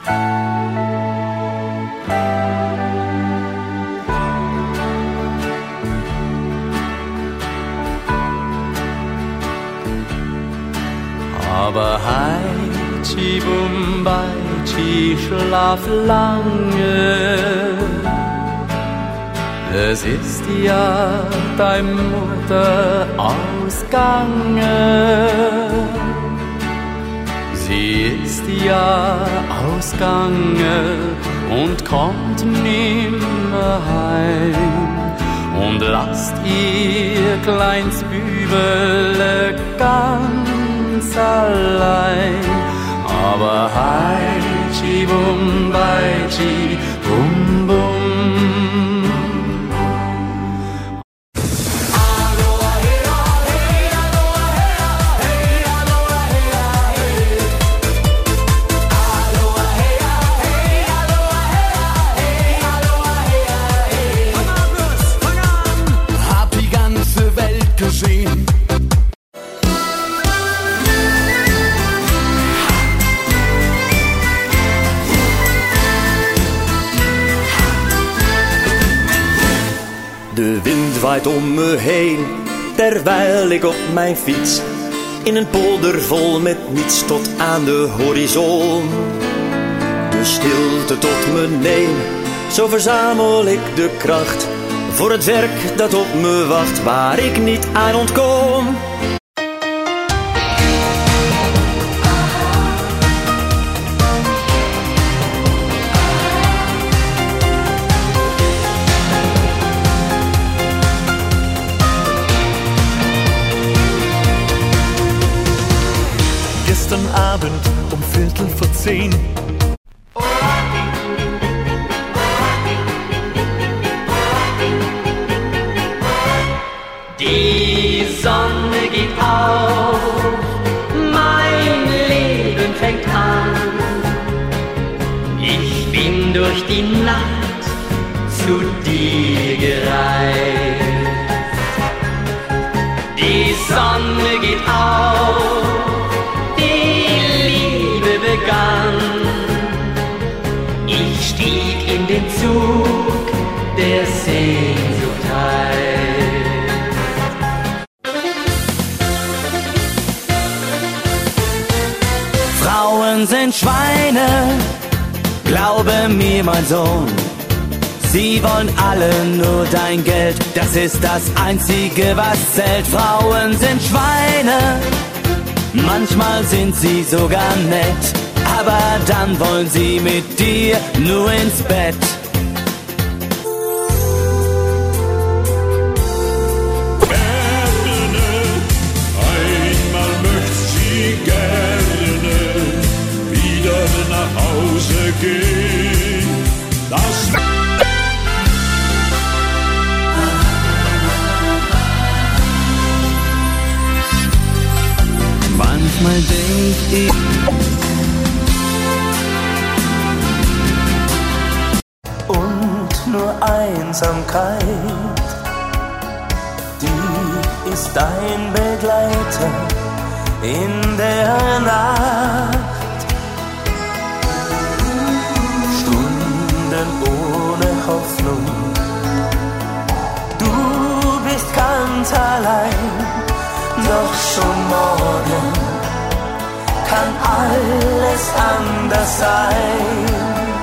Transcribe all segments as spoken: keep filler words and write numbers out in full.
Aber Heidi Bumbeiti, schlaf lange. Es ist ja deine Mutter ausgangen. Sie ist ja ausgangen und kommt nimmer heim. Und lasst ihr kleines Bübele ganz allein. Aber Heidi Bumbeiti, bum bum. De wind waait om me heen, terwijl ik op mijn fiets in een polder vol met niets tot aan de horizon. De stilte tot me neem, zo verzamel ik de kracht voor het werk dat op me wacht, waar ik niet aan ontkom. Gestern Abend um Viertel vor zehn. Die Sonne geht auf, mein Leben fängt an. Ich bin durch die Nacht zu dir gereist. Die Sonne geht auf, ich stieg in den Zug, der Sehnsucht heißt. Frauen sind Schweine, glaube mir, mein Sohn. Sie wollen alle nur dein Geld, das ist das Einzige, was zählt. Frauen sind Schweine, manchmal sind sie sogar nett, aber dann wollen sie mit dir nur ins Bett. Gerne, einmal möcht sie gerne wieder nach Hause gehen. Das Manchmal denk ich, Und nur Einsamkeit, die ist dein Begleiter in der Nacht. Stunden ohne Hoffnung, du bist ganz allein, doch schon morgen kann alles anders sein.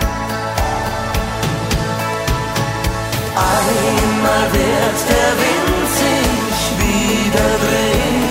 Einmal wird der Wind sich wieder drehen.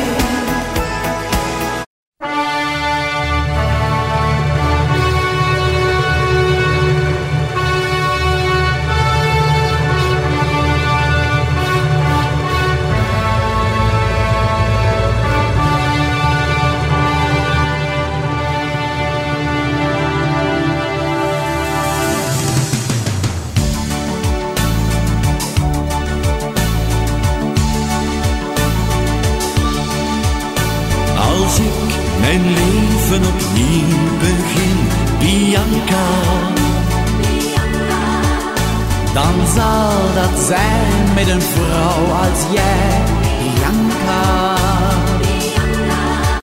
Als ik mijn leven opnieuw begin, Bianca, dan zal dat zijn met een vrouw als jij, Bianca.